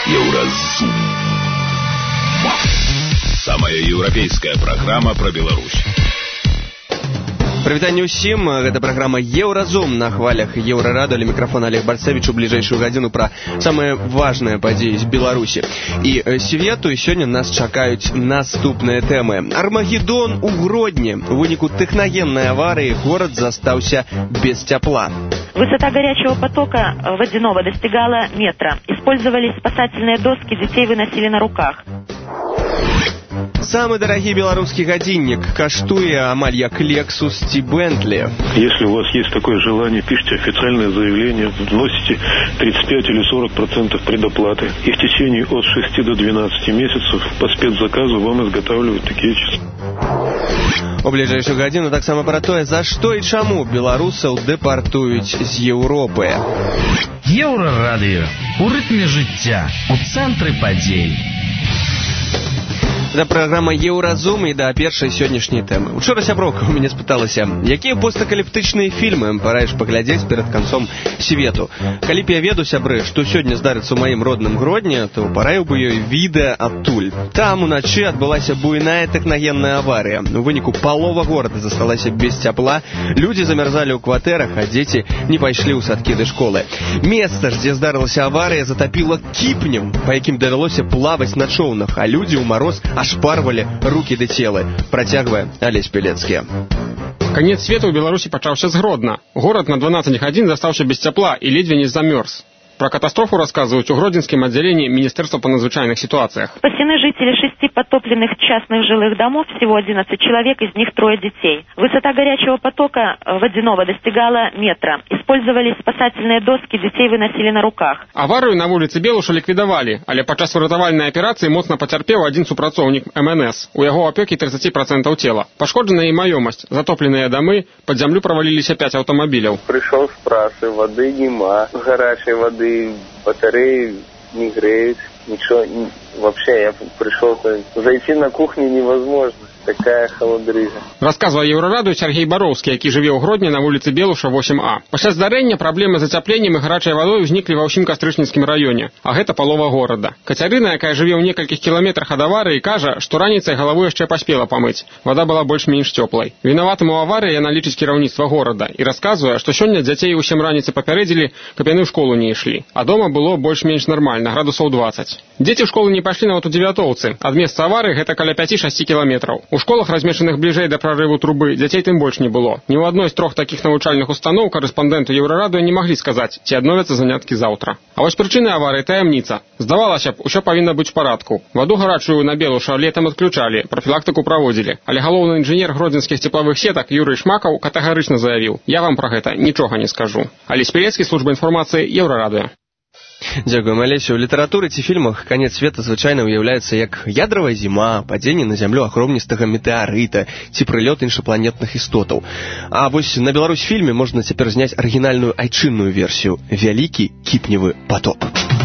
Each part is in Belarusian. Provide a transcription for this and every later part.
Еўразум. Самая еўрапейская праграма пра Беларусь. Прывітанне ўсім, гэта праграма «Еўразум» на хвалях Еўрарадыё. Мікрафон Олег Барцевіч. У бліжэйшую гадзіну пра самыя важныя падзеі з Беларусі і свету. І сёння нас чакаюць наступныя тэмы. Армагеддон у Гродні. У выніку тэхнагеннай аварыі горад застаўся без цяпла. Высота горячего потока водяного достигала метра. Использовались спасательные доски, детей выносили на руках. Самый дорогий белорусский годинник каштуе амаль як Lexus ці Bentley. Если у вас есть такое желание, пишите официальное заявление, вносите 35 или 40% предоплаты. И в течение от 6 до 12 месяцев по спецзаказу вам изготавливают такие часы. У бліжэйшую гадзіну таксама пра тое, за што і чаму беларусаў дэпартуюць з Еўропы. Еўрарадыё. У рытме жыцця. У цэнтры падзей. Это праграма «Еўразум» і да першай сённяшняй тэмы. Учора сяброўка ў мяне спыталася, якія постакаліптычныя фільмы параіш паглядзець перад канцом свету. Калі б я веду, сябры, што сёння здарыцца ў маім родным Гродні, то параіў бы ёй відэа адтуль. Там уначы адбылася буйная тэхнагенная аварыя. У выніку палова горада засталася без цяпла, людзі замярзалі ў кватэрах, а дзеці не пайшлі ў садкі ды школы. Месца ж, дзе здарылася аварыя, затапіла кіпнем, па якім давялося плаваць на чоўнах, а людзі ў мароз ашпарвалі рукі ды целы. Працягвае Алесь Пелецкі. Канец свету ў Беларусі пачаўся з Гродна. Горад на 12 гадзін застаўся без цяпла і ледзьве не замёрз. Про катастрофу рассказывают в Гродненском отделении Министерства по надзвычайных ситуациях. Спасены жители 6 подтопленных частных жилых домов, всего 11 человек, из них 3 детей. Высота горячего потока водяного достигала метра. Использовались спасательные доски, детей выносили на руках. Аварию на улице Белуша ликвидовали, але падчас выратавальнай аперации моцна потерпел один супрацоўнік МНС. У яго опеки 30% тела. Пошкоджена и маёмасць, затопленные домы, под землю провалились 5 автомобилей. Пришел с трассы, воды нема, горячей воды, батареи не греют, ничего, вообще я пришел, зайти на кухню невозможно. Такая холодрыжа. Рассказывал Еўрарадыё Сергей Бароўскі, які жыве ў Гродні на вуліцы Белуша 8А. Пасля здарэння праблемы з ацяпленнем і гарачай вадой узніклі ва ўсім Кастрычніцкім раёне, а гэта палова горада. Кацярына, якая жыве ў некалькіх кіламетрах ад аварыі, кажа, што раніцай галаву яшчэ паспела памыць. Вада была больш-менш цёплай. Вінаватым у аварыі яна лічыць кіраўніцтва горада і расказвае, што сёння дзяцей у 7 раніцы папярэдзілі, каб яны ў школу не ішлі. А дома было больш-менш нармальна, градусаў 20. Дзеці ў школу не пайшлі нават у Дзевятоўцы. Ад месца аварыі гэта каля 5-6 кіламетраў. У школах, размешчаных бліжэй да прарыву трубы, дзяцей тым больш не было. Ні ў адной з 3 такіх навучальных устаноў корэспандэнту Еўрарадыё не маглі сказаць, ці адновяцца заняткі заўтра. А вось прычыны аварыі таямніца. Здавалася б, усё павінна быць у парадку. Ваду гарачую на Белуша летам адключалі, прафілактыку праводзілі. Але галоўны інжынер гродзенскіх цеплавых сетак Юрый Шмакаў катэгарычна заявіў: «Я вам пра гэта нічога не скажу». Алесь Пелецкі, служба інфармацыі, Еўрарадыё. Дзякуем, Алесю. У літаратуры ці фільмах канец света звычайна уяўляецца як ядравая зіма, падзенне на зямлю агромністага метэарыта ці прылёт іншапланетных істотаў. А вось на Беларусь фільме можна цяпер зняць арыгінальную айчынную версію «Вялікі кіпневы потоп».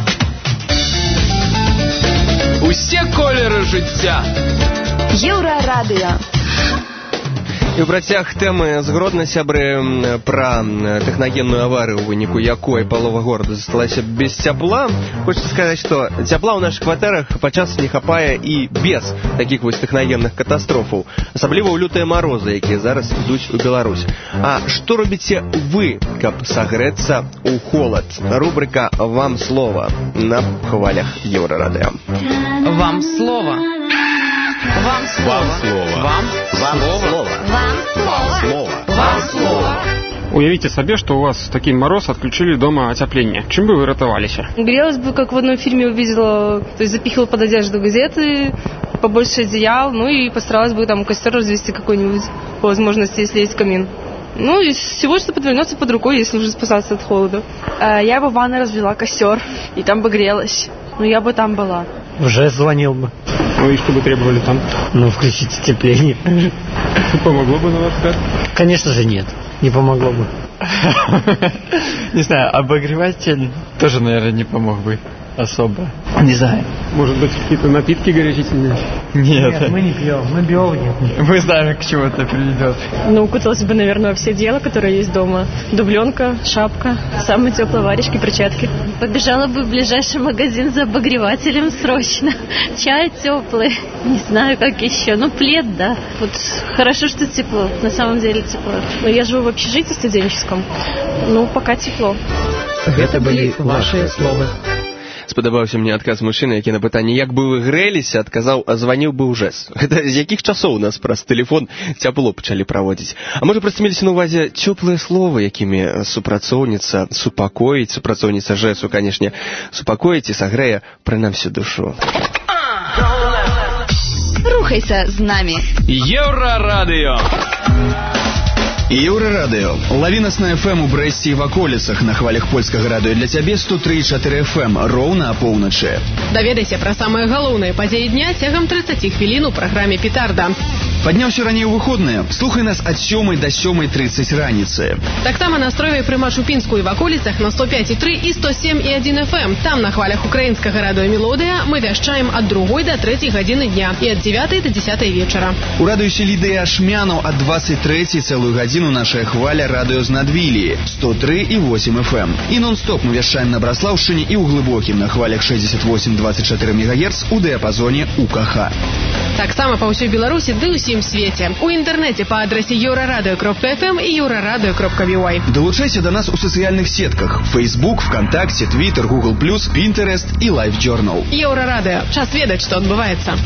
Усе колеры жыцця. Еўрарадыё. І ў працяг тэмы з Гродна, сябры, пра тэхнагенную аварыю, у выніку якой палова горада засталася без цяпла. Хочацца сказаць, што цяпла ў нашых кватэрах падчас не хапае і без такіх вось тэхнагенных катастрофаў. Асабліва ў лютыя марозы, якія зараз ідуць у Беларусь. А што робіце вы, каб сагрэцца ў холад? Рубрика «Вам слово» на хвалях Еўрарадыё. Вам слово. Вам слово. Вам слово. Вам слово. Вам слово. Уявите себе, что у вас в такий мороз отключили дома отопление. Чем бы вы ратовались? Грелась бы, как в одном фильме увидела, то есть запихивала под одежду газеты, побольше одеял, ну и постаралась бы там костер развести какой-нибудь, по возможности, если есть камин. Ну, из всего, что подвернется под рукой, если уже спасаться от холода. Я бы в ванной развела костер, и там бы грелась. Ну, я бы там была. Уже звонил бы. Ну и что бы требовали там? Ну, включить отопление. Помогло бы, на ваш взгляд? Конечно же нет, не помогло бы. Не знаю, обогреватель тоже, наверное, не помог бы. особое. Не знаю. Может быть, какие-то напитки горячительные? Нет, мы не пьем, мы биологи. Мы знаем, к чему это приведет. Ну, укуталась бы, наверное, во все дела, которые есть дома. Дубленка, шапка, самые теплые варежки, перчатки. Побежала бы в ближайший магазин за обогревателем срочно. Чай теплый, не знаю, как еще. Ну, плед, да. Вот хорошо, что тепло, на самом деле тепло. Но я живу в общежитии студенческом. Ну, пока тепло. Это были ваши слова. Спадабаўся мне адказ мужчыны, які на пытанне, як бы вы грэліся, адказаў, званіў бы ў ЖЭС. Гэта з якіх часоў у нас праз тэлефон цяпло пачалі праводзіць? А можа, проста меліся на ўвазе цёплыя словы, якімі супрацоўніца супакоіць, супрацоўніца ЖЭСу, канешне, супакоіць і сагрэе прынамсі душу. Рухайся з нами. Еўрарадыё. Еўрарадыё. Лаві нас на FM у Брэсце і ваколіцах, на хвалях польскага радыё для цябе 103,4 FM, роўна апоўначы. Даведайся пра самыя галоўныя падзеі дня цягам 30 хвілін у праграме «Петарда». Падняўся раней у выходныя. Слухай нас ад 7 до 7:30 раніцы. Таксама настройвай прымач у Пінску і ваколіцах на 105,3 і 107,1 FM. Там на хвалях украінскага радыё «Мелодыя» мы вяшчаем ад 2 до 3 гадзіны дня і ад 9 до 10 вечара. У радыёсе Лідыя Ашмянаў ад 23 цэлую гадзіну нашая хваля радыё з Надвіліі 103,8 FM. І нон-стоп мы вяшчаем на Браслаўшчыне і ў глыбокім на хвалях 68,24 МГц у дыяпазоне УКХ. Таксама па ўсёй Беларусі ды ўсім свеце. У інтэрнэце па адрасе euraradыё.fm і euraradыё.by. Далучайся до нас у сацыяльных сетках: Facebook, ВКонтакте, Twitter, Google+, Pinterest і LiveJournal. Еўрарадыё. Час ведаць, што адбываецца.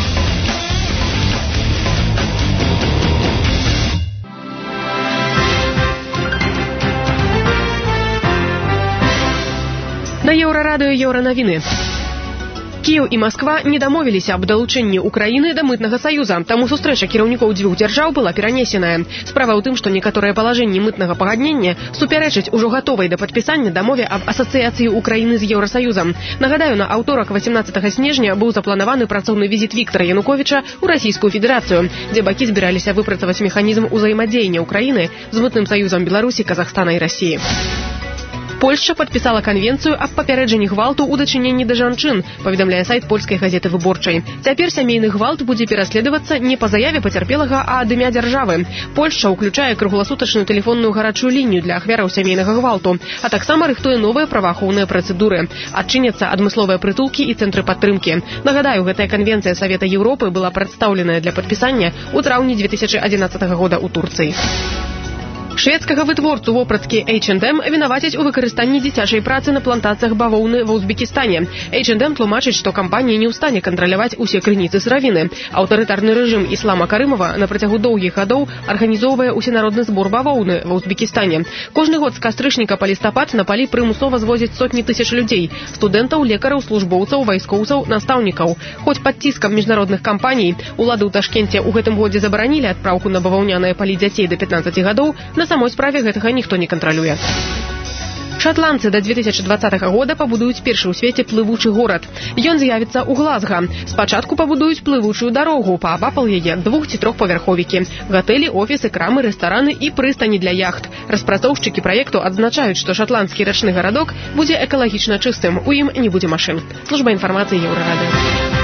На Еўрарадыё еўранавіны. Кіеў і Масква не дамовіліся аб далучэнні Украіны да мытнага саюза, таму сустрэча кіраўнікоў дзвюх дзяржаў была перанесеная. Справа ў тым, што некаторыя палажэнні мытнага пагаднення супярэчаць ужо гатовай да падпісання дамове аб асацыяцыі Украіны з Еўрасаюзам. Нагадаю, на аўторак 18 снежня быў запланаваны працоўны візіт Віктара Януковіча ў Расійскую Федэрацыю, дзе бакі збіраліся выпрацаваць механізм узаемадзеяння Украіны з мытным саюзам Беларусі, Казахстана і Расіі. Польшча падпісала канвенцыю аб папярэджанні гвалту ў дачыненні да жанчын, паведамляе сайт польскай газеты «Выборчай». Цяпер сямейны гвалт будзе пераследавацца не па заяве пацярпелага, а ад імя дзяржавы. Польшча ўключае кругласутачную тэлефонную гарачую лінію для ахвяраў сямейнага гвалту, а таксама рыхтуе новыя праваахоўныя працэдуры. Адчыняцца адмысловыя прытулкі і цэнтры падтрымкі. Нагадаю, гэтая канвенцыя Савета Еўропы была прадстаўленая для падпісання ў траўні 2011 года ў Турцыі. Шведскага вытворцу вопраткі H&M вінавацяць у выкарыстанні дзіцячай працы на плантацыях бавоўны ва Узбекістане. H&M тлумачыць, што кампанія не ў стане кантраляваць усе крыніцы сыравіны. Аўтарытарны рэжым Іслама Карымова на працягу доўгіх гадоў арганізоўвае усенародны збор бавоўны ва Узбекістане. Кожны год з кастрычніка па лістапад на палі прымусова звозяць сотні тысяч людзей: студэнтаў, лекараў, службоўцаў, вайскоўцаў, настаўнікаў. Хоць пад ціскам міжнародных кампаній улады ў Ташкенце ў гэтым годзе забаранілі адпраўку на баваўняныя палі дзяцей да 15 гадоў, на самой справе гэтага ніхто не кантралюе. Шатландцы да 2020 года пабудуюць першы ў свеце плывучы горад. Ён з'явіцца ў Глазга. Спачатку пабудуюць плывучую дарогу, паабапал яе 2- ці 3-павярховікі. Гатэлі, офісы, крамы, рэстараны і прыстані для яхт. Распрацоўшчыкі праекту адзначаюць, што шатландскі рачны гарадок будзе экалагічна чыстым. У ім не будзе машын. Служба інфармацыі Еўрарадыё.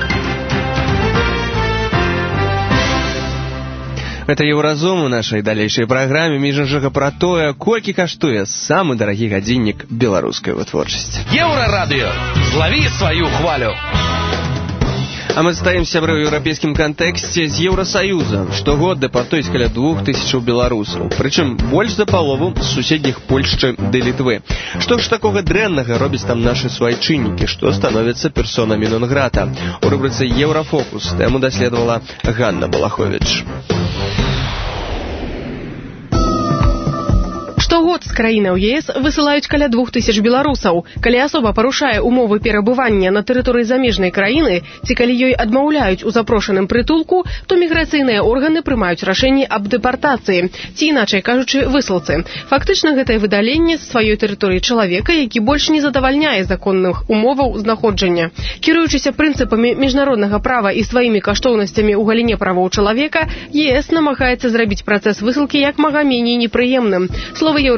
Это Еўразум у нашай далейшай праграме, між іншага, пра тое, колькі каштуе самы дарагі гадзіннік беларускай вытворчасці. Еўрарадыё. Злаві сваю хвалю. А мы стаем, сябры, ў еўрапейскім кантэксце з Еўрасаюза. Штогод дэпартуюць каля 2000 беларусаў. Прычым больш за палову з суседніх Польшчы ды Літвы. Што ж такога дрэннага робяць там нашы суайчыннікі, што становяцца персонамі нон-грата? У рубрыцы «Еўрафокус» тэму даследавала Ганна Балаховіч. Штогод з краінаў ЕС высылаюць каля 2000 беларусаў. Калі асоба парушае умовы перабывання на тэрыторыі замежнай краіны, ці калі ёй адмаўляюць у запрошаным прытулку, то міграцыйныя органы прымаюць рашэнні аб дэпартацыі, ці, іначай кажучы, высылцы. Фактычна, гэтае выдаленне з сваёй тэрыторыі чалавека, які больш не задавальняе законных умоваў знаходжання. Кіруючыся прынцыпамі міжнароднага права і сваімі каштоўнасцямі ў галіне правоў чалавека, ЕС намагаецца зрабіць працэс высылкі як мага меней непрыемным. Словы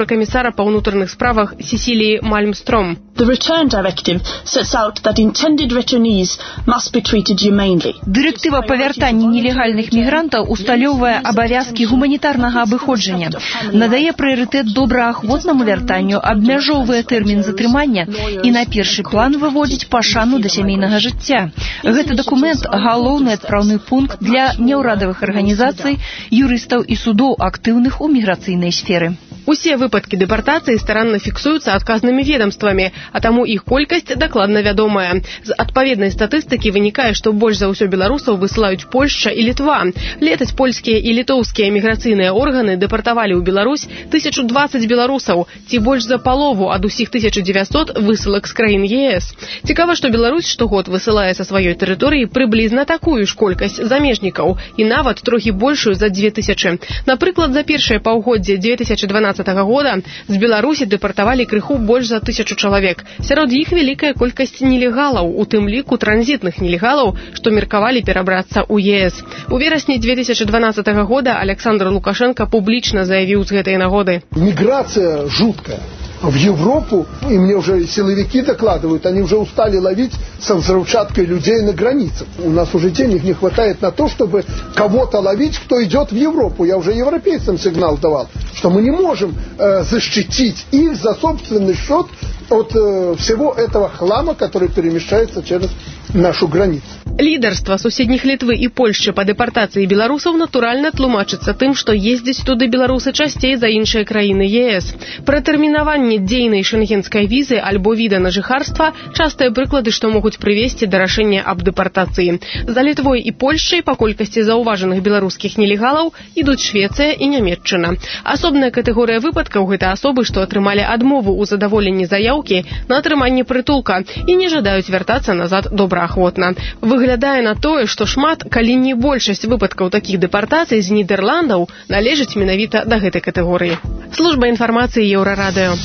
еўракамісара па ўнутраных справах Сесіліі Мальмстром. The return directive sets out that intended returnees must be treated humanely. Дырэктыва па вяртанні нелегальных мігрантаў усталёўвае абавязкі гуманітарнага абыходжання, надае прыярытэт добраахвотнаму вяртанню, абмяжоўвае тэрмін затрымання і на першы план выводзіць пашану да сямейнага жыцця. Гэты дакумент галоўны адпраўны пункт для няўрадавых арганізацый, юрыстаў і судоў актыўных у міграцыйнай сферы. Усе выпадкі дэпартацыі старанна фіксуюцца адказнымі ведомствамі, а таму іх колькасць дакладна вядомая. З адпаведнай статыстыкі вынікае, што больш за ўсё беларусаў высылаюць Польшча і Літва. Летась польскія і літоўскія міграцыйныя органы дэпартавалі ў Беларусь 1020 беларусаў, ці больш за палову ад усіх 1900 высылак з краін ЕС. Цікава, што Беларусь штогод высылае са сваёй тэрыторыі прыблізна такую ж колькасць замежнікаў і нават трохі большую за 2000. Напрыклад, за першае паўгоддзе 2012 года з Беларусі дэпартавалі крыху больш за 1000 чалавек. Сярод іх вялікая колькасць нелегалаў, у тым ліку транзітных нелегалаў, што меркавалі перабрацца ў ЕС. У верасні 2012 года Александр Лукашенко публічна заявіў з гэтай нагоды. Миграция жуткая. В Европу, и мне уже силовики докладывают, они уже устали ловить со взрывчаткой людей на границах. У нас уже денег не хватает на то, чтобы кого-то ловить, кто идет в Европу. Я уже европейцам сигнал давал, что мы не можем защитить их за собственный счет от всего этого хлама, который перемещается через нашу границу. Лідарства суседніх Літвы і Польшчы па дэпартацыі беларусаў натуральна тлумачыцца тым, што ездзяць туды беларусы часцей за іншыя краіны ЕС. Пратэрмінаванне дзейнай шэнгенскай візы альбо віда на жыхарства – частыя прыклады, што могуць прывесці да рашэння аб дэпартацыі. За Літвой і Польшчай па колькасці заўважаных беларускіх нелегалаў ідуць Швецыя і Нямецчына. Асобная катэгорыя выпадкаў – гэта асобы, што атрымалі адмову ў задаволенні заяўкі на атрыманне прытулка і не жадаюць вяртацца назад добраахвотна. Выглядае на тое, што шмат, калі не большасць выпадкаў такіх дэпартацый з Нідерландаў належыць менавіта да гэтай катэгорыі. Служба інфармацыі Еўрарадыё.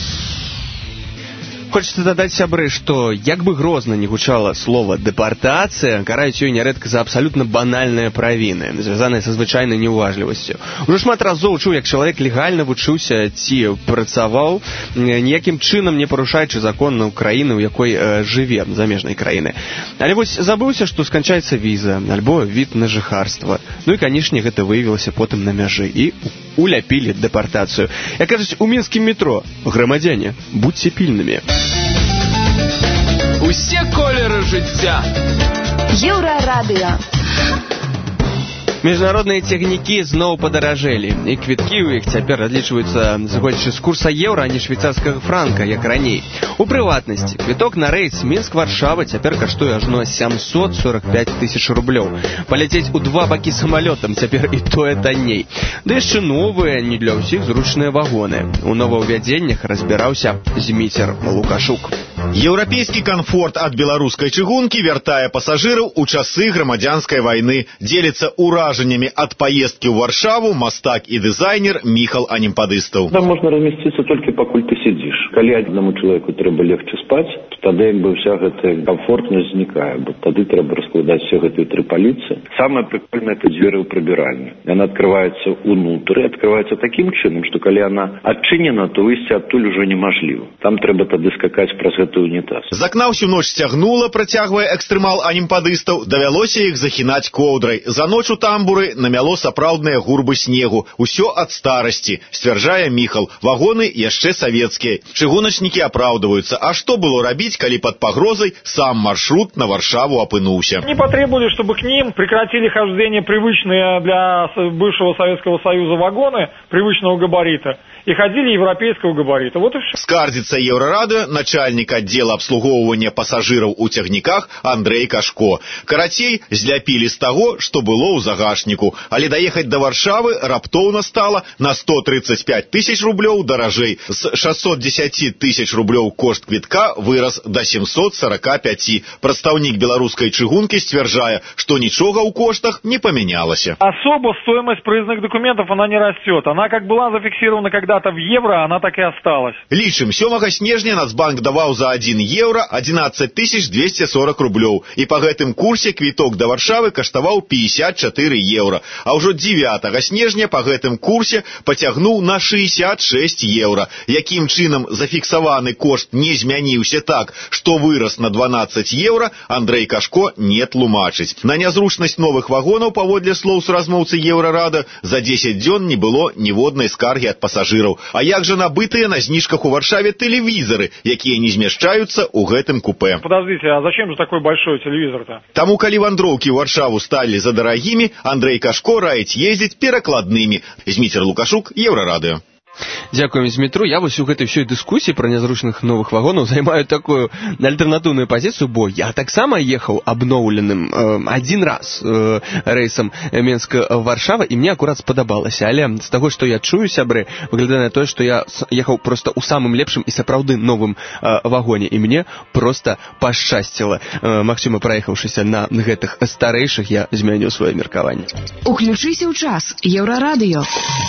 Хочется дадаць, сябры, што як бы грозна не гучала слова «дэпартацыя», караюць ёй нярэдка за абсалютна банальныя правіны, звязаныя са звычайнай неуважлівасцю. Ужо шмат разоў чуў, як чалавек легальна вучыўся ці працаваў, ніякім чынам не парушаючы законную краіну, у якой жыве, замежнай краіны. Але вось забыўся, што сканчаецца віза, альбо від на жыхарства. Ну і, канешне, гэта выявілася потым на мяжы і уляпілі дэпартацыю. Як кажуць, у мінскім метро: грамадзяне, будьце пільнымі. Усе колеры жыцця. Еўрарадыё. Міжнародныя цягнікі зноў падаражэлі, і квіткі ў іх цяпер разлічваюцца зыходзячы з курса еўра, а не швейцарскага франка, як раней. У прыватнасці, квіток на рэйс Мінск-Варшава цяпер каштуе ажно 745 тысяч рублёў. Паляцець у два бакі самалётам цяпер і тое танней. Ды яшчэ новыя, не для ўсіх зручныя вагоны. У новаўвядзеннях разбіраўся Зміцер Лукашук. Еўрапейскі камфорт ад беларускай чыгункі вяртае пасажыраў у часы грамадзянскай вайны. Дзеліцца уражаннямі ад поездкі ў Варшаву мастак і дызайнер Міхал Анімпадыстаў. Там можна размясціцца толькі пакуль ты сидзіш. Калі аднаму чалавеку трэба легче спаць, то тады як бы вся гэтая камфортнасць знікае, бо тады трэба раскладаць все гэтыя тры паліцы. Самае прикольнае – это дзверы ў прыбіральню. Яна открываецца ўнутры, открываецца такім чынам, што калі яна адчынена, то выйсці адтуль ужо немажліва. Там трэба тады скакаць праз гэты унітаз. З акна ўсю ноч сцягнула, працягвае экстрэмал Анімпадыстаў, давялося іх захінаць коўдрай. За ноч у тамбуры намяло сапраўдныя гурбы снегу. Усё ад старасці, сцвярджае Міхал. Вагоны яшчэ савецкія. Чыгуначнікі апраўдваюцца. А што было рабіць, калі пад пагрозай сам маршрут на Варшаву апынуўся? Они потребовали, чтобы к ним прекратили хождение привычные для бывшего Советского Союза вагоны привычного габарита и ходили европейского габарита. Вот и все. Скардзіцца Еўрарадыё начальнік аддзела абслугоўвання пасажыраў у цягніках Андрэй Кашко. Карацей, зляпілі з таго, што было ў загашніку. Але даехаць да Варшавы раптоўна стала на 135 тысяч рублёў даражэй. З 610 5000 рублёў кошт квітка вырас до 745. Прадстаўнік беларускай чыгункі сцвярджае, што нічога ў коштах не поменялось. Особо стоимость проездных документов, она не растет. Она как была зафиксирована когда-то в евро, она так и осталась. Лічым, 7 снежня Нацбанк даваў за 1 евро 11 240 рублёў. І па гэтым курсе квіток да Варшавы каштаваў 54 евро. А ўжо 9 снежня па гэтым курсе пацягнуў на 66 евро. Якім чынам зафіксаваны кошт не змяніўся так, што вырас на 12 евро, Андрей Кашко не тлумачыць. На нязручнасць новых вагонаў, паводле слоў суразмоўцы Еўрарада, за 10 дзён не было ніводнай скаргі ад пасажыраў. А як жа набытыя на зніжках у Варшаве тэлевізоры, якія не змяшчаюцца ў гэтым купе? Подождите, а зачем же такой большой телевизор-то? Таму, калі вандроўкі ў Варшаву сталі задарагімі, Андрей Кашко раіць ездзіць перакладнымі. Зміцер Лукашук, Еўрарадыё. Дякуем, Змітру. Я вось у гэтай всёй дыскусіі пра нязручных новых вагонаў займаю такую альтэрнатыўную пазіцыю, бо я таксама ехаў абноўленым адзін раз рэйсам Менска-Варшава, і мне акурат спадабалася. Але з таго, што я чую, сябры, выглядае на тое, што я ехаў проста ў самым лепшым і сапраўды новым вагоне, і мне проста пашчасціла. Магчыма, праехаўшыся на гэтых старэйшых, я змяніў сваё меркаванне. Уключыся ў час. Еўрарадыё.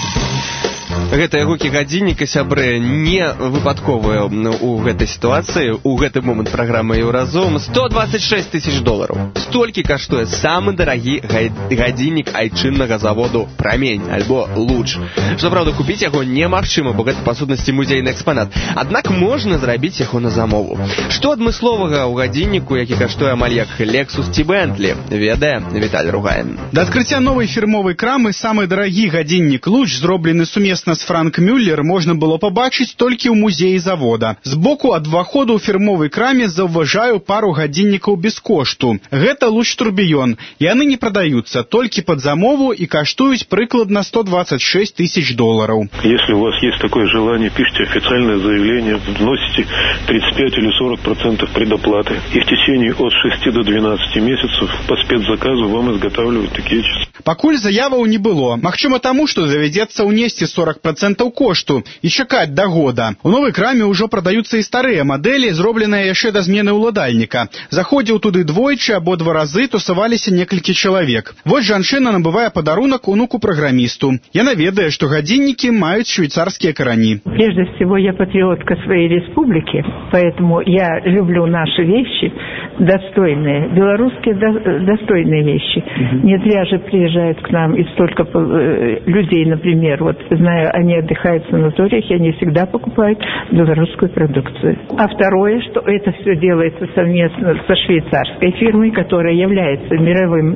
Гэтыя гукі гадзінніка, сябры, не выпадковыя ў гэтай сітуацыі. У гэты момант праграмы Еўразум $126 000. Столькі каштуе самы дарагі гадзіннік айчыннага заводу «Прамень» альбо «Луч». Што, правда, купіць яго немагчыма, бо гэта, па сутнасці, музейны экспанат. Аднак можна зрабіць яго на замову. Што адмысловага ў гадзінніку, які каштуе амаль як «Лексус» ці «Бэнтлі», ведае Віталь Ругаін. Да адкрыцця новай фірмовай крамы самы дарагі гадзіннік «Луч», зроблены сумесна з Франк Мюллер, можна было пабачыць толькі ў музеі завода. Збоку ад уваходу ў фірмовай краме заўважаю пару гадзіннікаў без кошту. Гэта «Луч Турбіён». Яны не прадаюцца, толькі пад замову і каштуюць прыкладна $126 000. Если у вас есть такое желание, пишите официальное заявление, вносите 35 или 40% предоплаты. И в течение от 6 до 12 месяцев по спецзаказу вам изготавливают такие часы. Пакуль заяваў не было. Магчыма таму, што давядзецца ўнесці 40% кошту і чакаць да года. У новай краме ўжо прадаюцца і старыя мадэлі, зробленыя яшчэ да змены ўладальніка. Заходзіў туды двойчы або 2 разы, тусаваліся некалькі чалавек. Вось жанчына набывае падарунак унуку-праграмісту. Яна ведае, што гадзіннікі маюць швейцарскія карані. Прежде всего, я патриотка своей республики, поэтому я люблю наши вещи, достойные, белорусские достойные вещи. Не зря же приезжают к нам и столько людей, например, вот знаю, они отдыхают в санаториях, и они всегда покупают белорусскую продукцию. А второе, что это все делается совместно со швейцарской фирмой, которая является мировым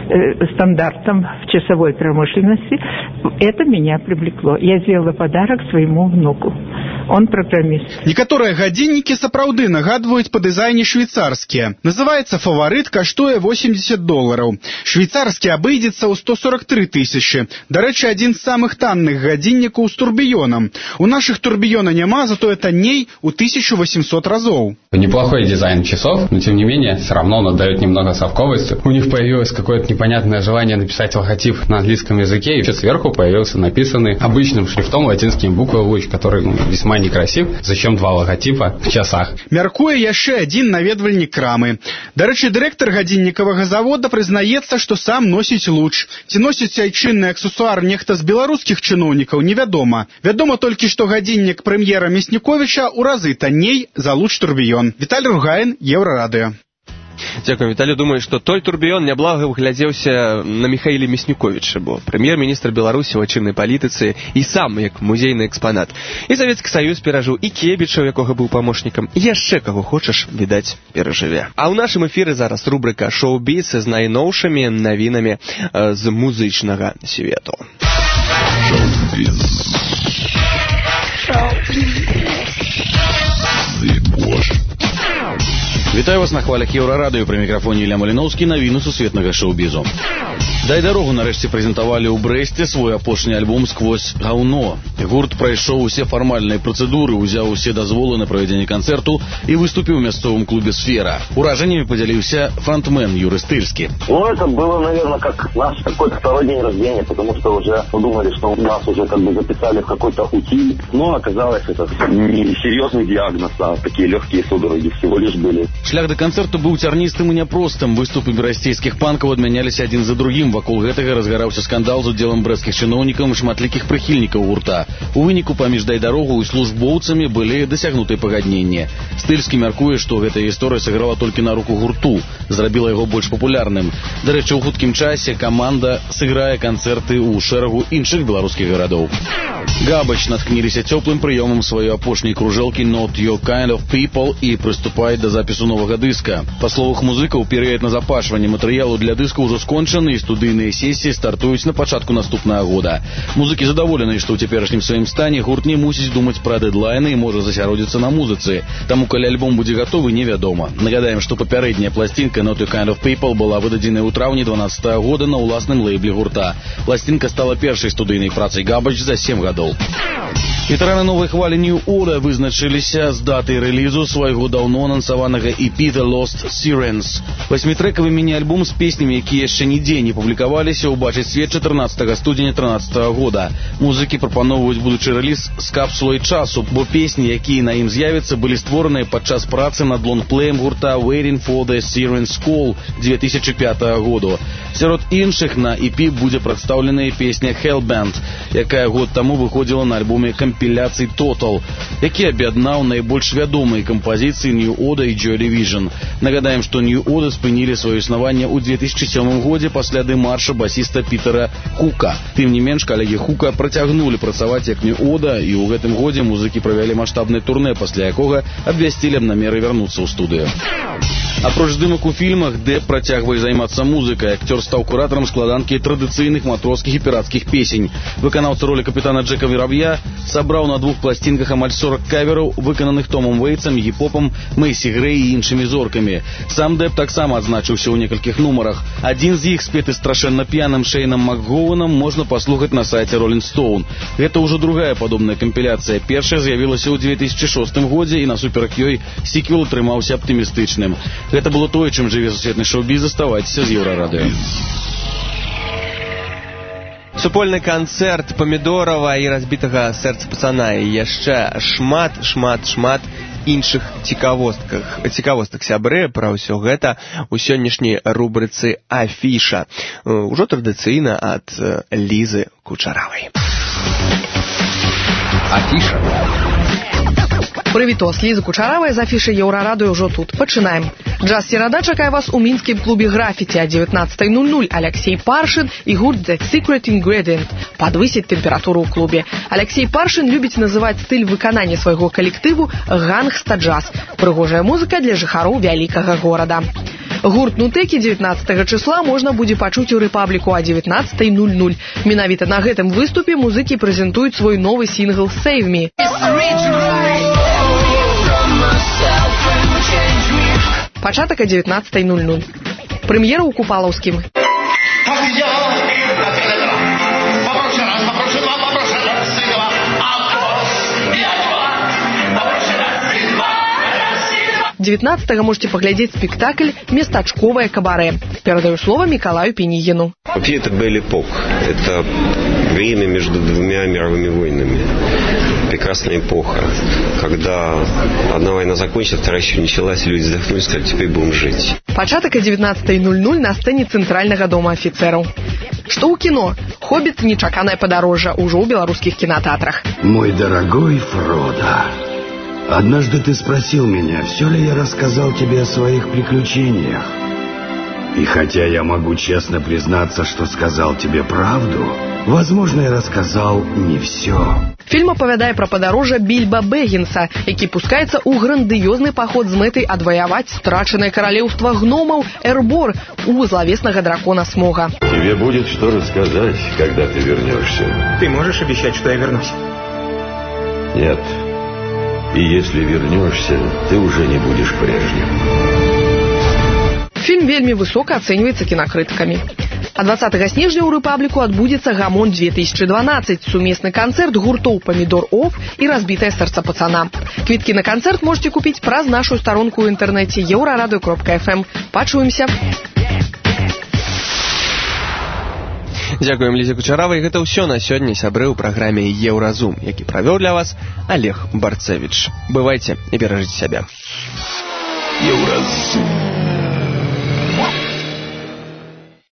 стандартом в часовой промышленности, это меня привлекло. Я сделала подарок своему внуку. Он программист. Некаторыя гадзіннікі сапраўды нагадваюць па дызайне швейцарскія. Называецца «Фаварыт», каштуе $80. Швейцарскі абыдзецца ў 143 000. Дарэчы, адзін з самых танных гадзіннікаў з турбіёнам. У нашых турбіёна няма, зато танней у 1800 разоў. Неплохой дизайн часов, но тем не менее, все равно он отдает немного совковости. У них появилось какое-то непонятное желание написать логотип на английском языке, и еще сверху появился написанный обычным шрифтом латинскими буквы «Луч», который весьма некрасив. Зачем 2 логотипа в часах? Мяркуе яшчэ адзін наведвальнік крамы. Дарэчы, дырэктар гадзіннікавага завода прызнаецца, што сам носіць «Луч». Ці носіць айчынны аксесуар нехта з беларускіх чыноўнікаў, невядома. Вядома толькі, што гадзіннік прэм'ера Мясніковіча ў разы танней за «Луч Турбіён». Віталь Ругаін, Еўрарадыё. Дякую, Віталій. Думаю, што той турбіён няблага выглядзеўся на Міхаіле Мясніковіча, бо прэм'ер-міністр Беларусі ў айчыннай палітыцы і сам як музейны экспанат. І Савецкі Саюз перажыў, і Кебіча, у якога быў памочнікам, і яшчэ каго хочаш, відаць, перажыве. А ў нашым эфіры зараз рубрыка «Шоу-біз» з найноўшымі навінамі з музычнага свету. Вітаю вас на хвалях Еўрарадыё, пры мікрафоне Ілля Маліноўскі, навіны сусветнага шоу-бізу. Дай дарогу нарэшце прэзентавалі ў Брэсце свой апошні альбом «Сквозь гаўно». Гурт прайшоў усе фармальныя працэдуры, узяў усе дазволы на правядзенне канцэрту і выступіў у мясцовым клубе «Сфера». Уражаннями подзяліўся фронтмен Юры Стыльскі. Ну, это было, наверное, как наш какой-то второй день рождения, потому что уже подумали, что нас уже как бы записали в какой-то утиль. Но оказалось, это не серьезный диагноз, а такие легкие судороги всего лишь были. Шлях до канцэрту быў цярністым і няпростым. Выступы берасцейскіх панкаў адмяняліся адзін за другім. Вакол гэтага разгараўся скандал з удзелам брэсцкіх чыноўнікаў і шматлікіх прыхільнікаў гурта. У выніку паміж «Дай дарогу» і службоўцамі былі дасягнутыя пагадненні. Стыльскі мяркуе, што гэтая гісторыя сыграла толькі на руку гурту, зрабіла яго больш папулярным. Дарэчы, у хуткім часе каманда сыграе канцэрты ў шэрагу іншых беларускіх гарадоў. Габач наткніліся цёплым прыёмам сваёй апошняй кружэлкі «Not Your Kind of People» і прыступаюць да запісу новага дыска. Па словах музыкаў, перыяд назапашвання матэрыялу для дыска ўжо скончаны і студыйныя сесіі стартуюць на пачатку наступнага года. Музыкі задаволены, што ў цяперашнім сваім стане гурт не мусіць думаць пра дэдлайны і можа засяродзіцца на музыцы. Таму, калі альбом будзе гатовы, невядома. Нагадаем, што папярэдняя пласцінка «Not Your Kind of People» была выдадзеная ў траўні 2012 года на ўласным лейбле гурта. Пласцінка стала першай студыйнай працай Габач за 7 гадоў. Ветэраны новай хвалі New Order вызначыліся з датай рэлізу свайго даўно анансаванага EP The Lost Sirens. 8-трэкавы міні-альбом з песнямі, якія яшчэ нідзе не публікаваліся, убачыць свет 14 студзеня 2013 года. Музыкі прапаноўваюць будучы рэліз з капсулай часу, бо песні, якія на ім з'явяцца, былі створаныя падчас працы над лонгплеем гурта Waiting for the Sirens Call 2005 году. Сярод іншых на EP будзе прадстаўленая песня Hellbent, якая год таму выходзіла на альбоме кампіляцый Total, які аб'яднаў найбольш вядомыя кампазіцыі New Order і Joy Division. Нагадаем, што New Order спынілі сваё існаванне ў 2007 годзе пасля дэмарша басіста Пітера Хука. Тым не менш, калегі Хука працягнулі працаваць як New Order, і ў гэтым годзе музыкі правялі маштабнае турнэ, пасля якога абвясцілі аб намеры вярнуцца ў студыю. Апроч здымак у фільмах, Дэб працягвае займацца музыкай. Акцёр стаў куратарам складанкі традыцыйных матроскіх і пірацкіх песень. Выканаўца ролі капітана Джека Вераб'я сабраў на 2 пласцінках амаль 40 кавераў, выкананых Томом Вейтсам, гіп-хопам, Мэйсі Грэй і іншымі зоркамі. Сам Дэб таксама адзначыўся ў некалькіх нумарах. Адзін з іх, спеты страшэнна п'яным Шэйнам Макгоуэнам, можна паслухаць на сайце Rolling Stone. Гэта ўжо другая падобная кампіляцыя. Першая з'явілася ў 2006 годзе, і насуперак ёй сіквел атрымаўся аптымістычным. Гэта было тое, чым жыве сусветны шоу-біз. Заставайцеся з Еўрарадыё. Супольны канцэрт Памідорава і разбітага сэрца пацана і яшчэ шмат іншых цікавостак сябры. Пра ўсё гэта у сённяшняй рубрыцы «Афіша». Ужо традыцыйна ад Лізы Кучаравай. Афіша. Прывітос, Ліза Кучаравая з афішай Еўрарадыё ўжо тут. Пачынаем. Джаз-серада чакае вас у мінскім клубе графіці о 19:00. Алексей Паршин і гурт The Secret Ingredient падвысяць тэмпературу ў клубе. Алексей Паршин любіць называць стыль выканання свайго калектыву гангста-джаз. Прыгожая музыка для жыхароў вялікага горада. Гурт Нутэкі 19 числа можна будзе пачуць у Рэпабліку о 19:00. Менавіта на гэтым выступе музыкі прэзентуюць свой новы сінгл «Save Me». Пачатак о 19:00. Прэм'ера ў Купалаўскім. 19-го можете поглядеть спектакль «Местачковое кабаре». Передаю слово Миколаю Пенигину. Вообще это Белли-Эпох. Это время между 2 мировыми войнами. Прекрасная эпоха, когда одна война закончилась, вторая еще началась, люди вздохнули и сказали, теперь будем жить. Початок о 19:00 на сцене Центрального дома офицеров. Что у кино? «Хоббит. Нечаканное подорожье» уже у белорусских кинотеатрах. Мой дорогой Фродо, однажды ты спросил меня, все ли я рассказал тебе о своих приключениях. И хотя я могу честно признаться, что сказал тебе правду, возможно, я рассказал не все. Фільм апавядае пра падарожжа Більба Бэггінса, які пускаецца ў грандыёзны паход з мэтай адваяваць страчанае каралеўства гномаў Эрбор у злавеснага дракона Смога. Тебе будет что рассказать, когда ты вернешься. Ты можешь обещать, что я вернусь? Нет. И если вернешься, ты уже не будешь прежним. Фільм вельмі высока ацэньваецца кінакрытыкамі. А 20 снежня ў рэпабліку адбудзецца «Гамон-2012» – сумесны канцэрт гуртоў «Памідор Оф» і «Разбітае сэрца пацана». Квіткі на канцэрт можете купіць праз нашу старонку ў інтэрнэце euraradio.fm. Пачуемся! Дзякуем Лізе Кучаравай. Гэта ўсё на сёння, сябры, ў праграме «Еўразум», які правёў для вас Олег Барцевіч. Бывайце і беражыце сябе. Еўразум.